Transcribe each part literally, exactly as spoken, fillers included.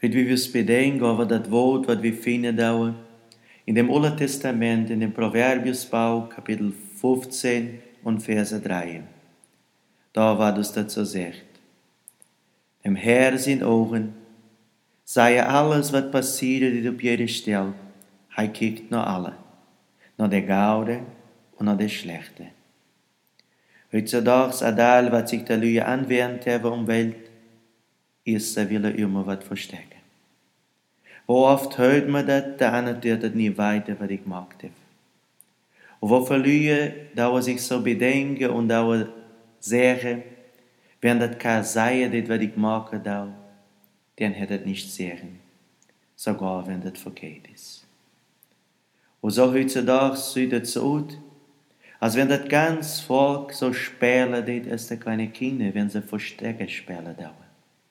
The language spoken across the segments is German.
Heute wie wir es bedenken over dat woord wat we vinden dauwen in dem Alten Testament, in dem Proverbiusbau, Kapitel fünfzehn und Verse drei. Da war dus dat so zegt. Dem Herr zijn ogen, sei alles wat passiert dit op jede stel. Hij kijkt naar alle, naar de gouden en naar de slechte. Heutzutage adal wat zich de lui anwend hebben om Welt, is ze willen immer wat verstecken. Hoe oft hört man dat, de ander doet het niet weten wat ik gemaakt heb. Of hoe verliehen, dat we zich zo bedenken en dat we zeggen, wenn dat kan zeggen dit wat ik maken dou, dan het het niet zeggen, sogar wenn dat verkeerd is. En zo heutzutage ziet het zo uit, als wenn dat ganz volk zo spelen dit als de kleine kinderen, wenn ze verstecken spelen douwen.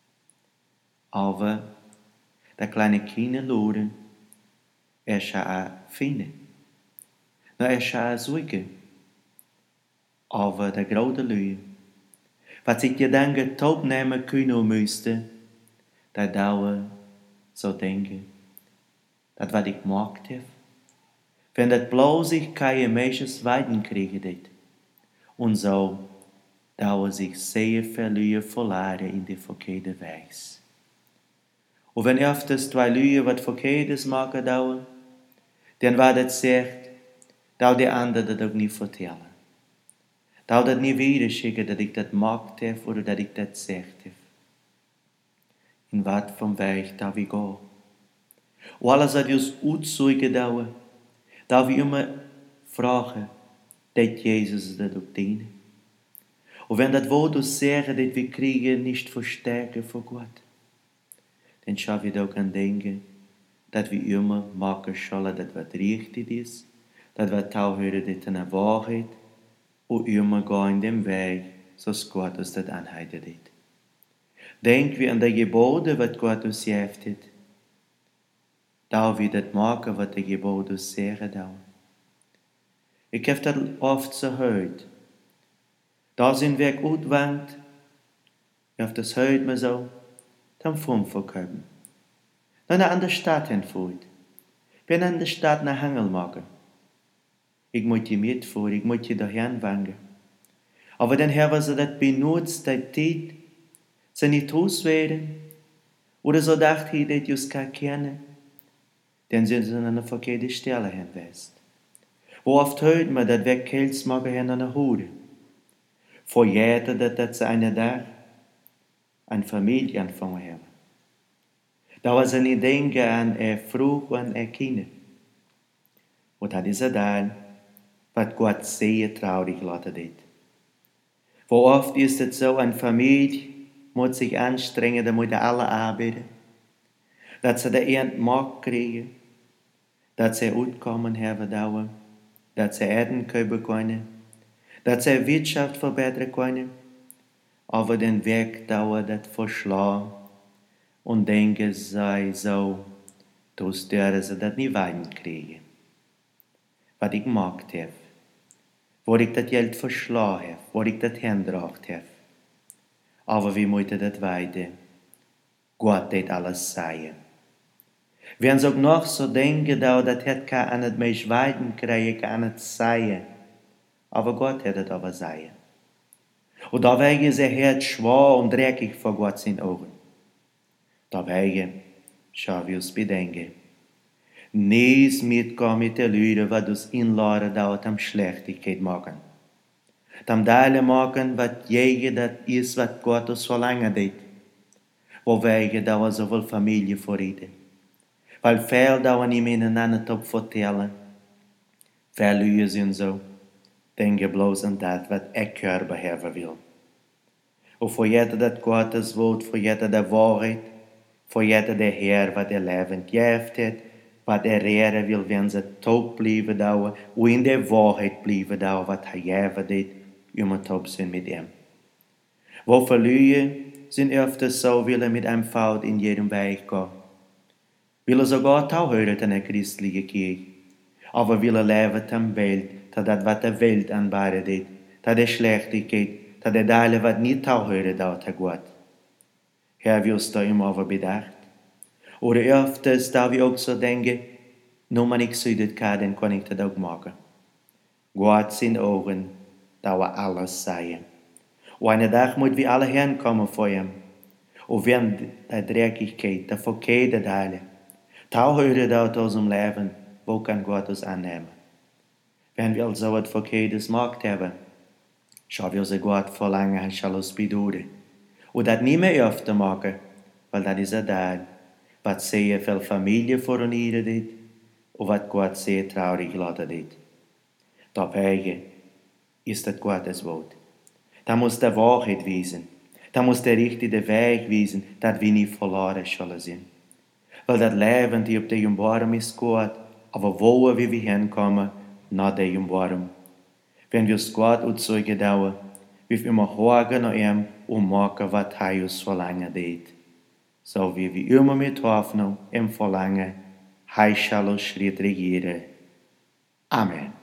Aber de kleine Kinder loren, er zal vinden. Nou, er zal zoeken. Aber de grote lui, wat zich je dan getop nemen kunnen moesten, dat douwe zo denken, dat wat ik gemaakt heb, wenn dat bloß ich keine meisjes weiden kriege dit, und so douwe zich sehr verlieren verladen in de verkeerde wijs. Und wenn öfters zwei Lüge wat verkeerdes maken douwen, dann war dat zegt, dou de ander dat ook niet vertellen. Dou dat niet wieder schicken dat ik dat gemaakt heb oder dat ik dat zegt heb. In wat van weg dou we go. O alles wat ons uitzoeken douwen, dou we immer vragen, dat Jezus dat ook dienen. Und wenn dat woord ons zeggen, dat we kriegen nicht versterken voor God, dan zal we ook aan denken, dat we immer maken zullen dat wat richtig is, dat we touwhören dit in de waarheid, en immer gaan dem weg, zoals God ons dat aanheidet dit. Denk we aan de geboden wat God ons geeft het, dat we dat maken wat de geboden ons zeggen dan. Ik heb dat oft zo gehoord. Daar zijn we uitwangt, of dat hoort me zo, dan Fum verkaufen. Naar een andere stad hinvoert. Ben aan de stad naar Hangel maken. Ik moet je mitvoeren, ik moet je dahin wangen. Aber dann hebben ze dat benutzt, dat tijd, ze niet auswählen, oder so dacht hij dat je kan kennen, dann sind sie an eine verkehrte Stelle hinweist. Wo oft hört man, dat wir Kelz machen hin an der Hude. Vor jeder, dat dat ze eine Tag eine Familie anfangen haben. Da was sie nicht denken an er Frau und er Kinder. Und das ist dann, was Gott sehr traurig lassen hat. Wo oft ist es so, eine Familie muss sich anstrengen, da müssen alle arbeiten, dass sie den Ernt Markt kriegen, dass sie Auskommen haben dauern, dass sie Erden kaufen können, dass sie Wirtschaft verbessern können, aber den Weg dauert das verschlagen und denken sei so, dass sie das nicht weinen kriegen. Was ich gemacht habe, wo ich das Geld verschlagen habe, wo ich das hingebracht habe. Aber wie muss das weiter? Gott hat alles sagen. Wenn sie auch noch so denken, dass das kann an das Mensch weiden kriegen, kann es sagen. Aber Gott hat es aber sagen. Und deswegen ist ihr Herz schwer und dreckig vor Gott sein Augen. Deswegen schauen wir uns bedenken. Nichts mitgehen mit den Leuten, was uns inladen, dauert am Schlechtigkeit machen. Tam Teile machen, was jeder das ist, was Gott uns verlangen hat. Wogegen dauert so viel Familie verrieden. Weil viel dauert nicht miteinander zu vertellen. Viele Leute sind so. Denken bloß an das, was er Körper haben will. Und für jeder das Gottes Wort, für jeder der Wahrheit, für jeder der Herr, was er lebend geeft hat, was er reden will, wenn sie taub bleiben dauern und in der Wahrheit bleiben dauern, was er geeft hat, immer taub sind mit ihm. Wo verlieren sind öfters so, will er mit einem Fault in jedem Weg gehen. Will er sogar tauhören in der christlichen Kirche, aber will er leben in der Welt, dat dat wat de Welt aanbaren deed, dat de Schlechtigkeit, dat de Teile wat niet tauhören dauert, Herr Gott. Herr, wir uns da immer aber bedacht. Oder öfters darf ich auch so denken, nur wenn ich so das kann, dann kann ich das auch machen. Gott sind Ohren, da wir alles sehen. Und einen Tag muss wir alle hinkommen vor ihm. Und wenn die Dreckigkeit, die Verkehrte Teile, Tauhören aus unserem Leben, wo kann Gott uns annehmen? Wenn wir so etwas Verkehrtes gemacht haben, schauen wir uns Gott verlangen, er soll uns bedauern. Und das nicht mehr öfter machen, weil das ist ein Teil, was sehr viel Familie verunsichert hat und was Gott sehr traurig gelassen hat. Dabei ist das Gottes Wort. Da muss der Wahrheit wiesen. Da muss der richtige Weg wiesen, dass wir nicht verloren sollen sein. Weil das Leben, die auf dem Baum ist Gott, aber wo wir hinkommen, nach dem Baum. Wenn wir es Gott überzeugen dauern, wir immer hören nach ihm und machen, was er uns verlangen hat. So wie wir immer mit Hoffnung im Verlangen, er soll uns Schritt regieren. Amen.